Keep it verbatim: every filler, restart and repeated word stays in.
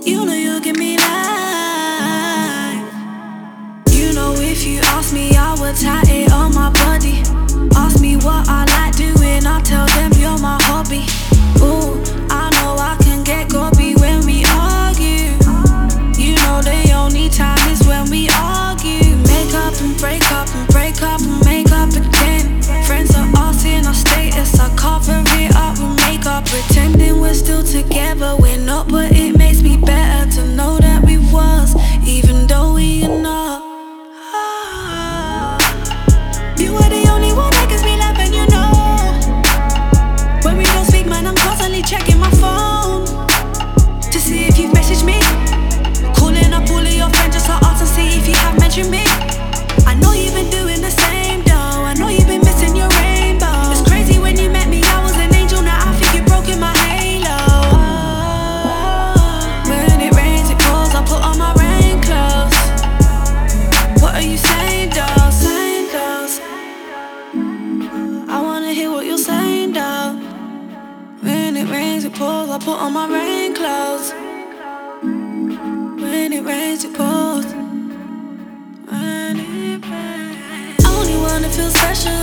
You know you give me life. You know if you ask me, I would tie it on my body. Ask me what I like doing, I'll tell them you're my hobby. Ooh, I know I can get gobby when we argue. You know the only time is when we argue. Make up and break up and break up and make up again. Friends are asking our status, I cover it up with makeup, pretending we're still together. We're not, but it makes me better to know that we was, even though we are not. You are the only one that gives me life, and you know when we don't speak, man, I'm constantly checking my phone to see if you've messaged me. Calling up all of your friends just to ask and see if you have mentioned me. I know you've been doing the same though, I know you've been missing your rainbow. It's crazy, when you met me I was an angel, now I think you've broken my halo. When it rains it pours, I put on my rain clothes. What are you saying though, saying though? I wanna hear what you're saying though. When it rains it pours, I put on my rain clothes. When it rains it pours. When it rains, I only wanna feel special